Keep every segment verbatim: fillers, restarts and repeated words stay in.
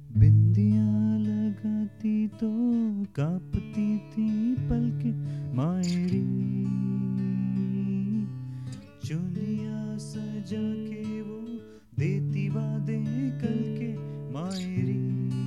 बिंदियां लगाती तो कांपती थी पलके मायरी, चुनिया सजा के वो देती वादे कल के मायरी,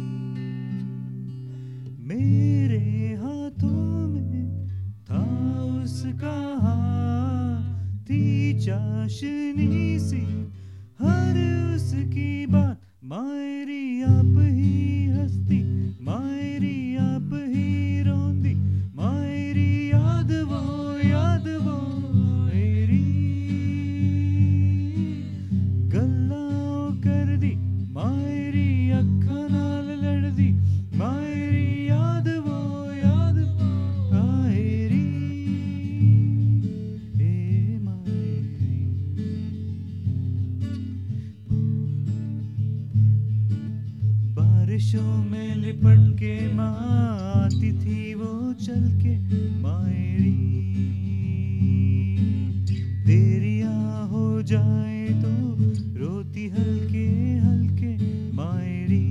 मेरे हाथों में था उसका हाथ, थी चाशनी सी हर उसकी बात, मायरी आप ही हंसती, मायरी आप ही रोंदी, मायरी याद वो याद वो मेरी गल्लां कर दी, मायरी अखां नाल लड़ दी, मायरी याद वो याद वो मायरी, ए मायरी। बारिशों में लिपट के माँ आती थी वो चल के मायरी, देरियां हो जाए तो रोती हल्के हल्के मायरी,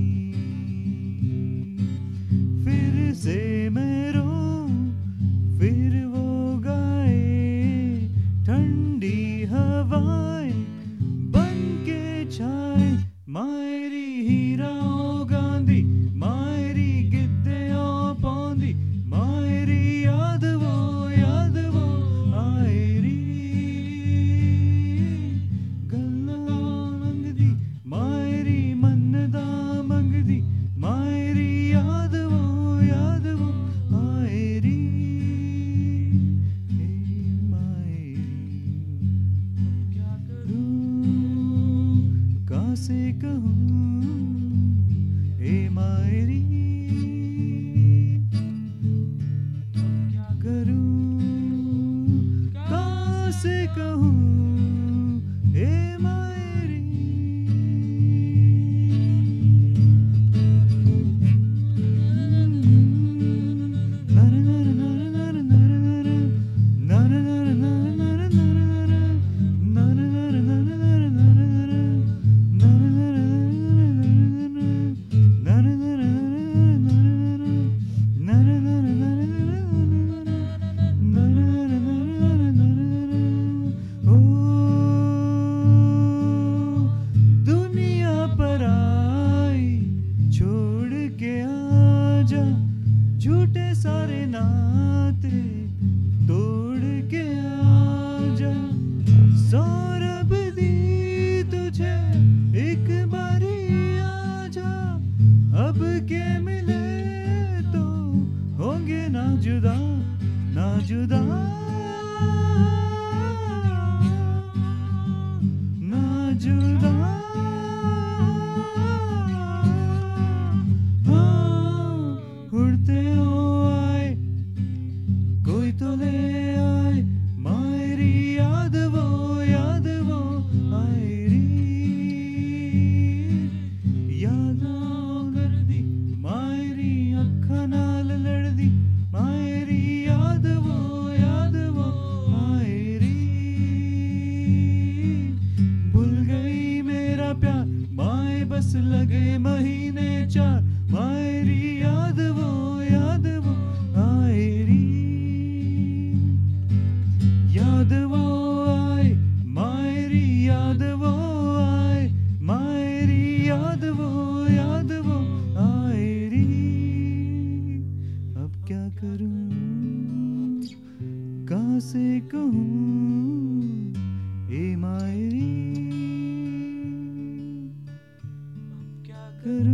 फिर से मैं रोऊं फिर वो गाए, ठंडी हवाएं बन के छाए, मायरी हीराओं गांधी, मायरी गिद्देओं पौंदी, मायरी याद वो याद वो मायरी गल्लां मंगदी, मायरी मन्नदा मंगदी, मायरी याद वो याद वो मायरी, ए मायरी। क्या करूं कैसे कहूं ए मायरी, क्या करूं कैसे कहूं ए मायरी। नर नर नर नर नर नर नर नर नर नर नर नर दुनिया पर आई छोड़ के आजा, झूठे सारे नाते तोड़ के आजा, सौरभ दी तुझे एक बारी आजा, अब के मिले तो होंगे ना जुदा ना जुदा ना जुदा, हाँ उड़ते हो आए कोई तो ले आए, मायरी याद वो याद वो मायरी यादां कर दी, मायरी अखां नाल लड़ दी, मायरी याद वो याद वो मायरी, भूल गई मेरा प्यार माए बस लगे महीने चार, मायरी याद वो याद वो मायरी, याद वो आए मायरी याद वो आए, मायरी याद वो याद वो मायरी, अब क्या करूं कैसे कहूं ए मायरी, अब क्या करूं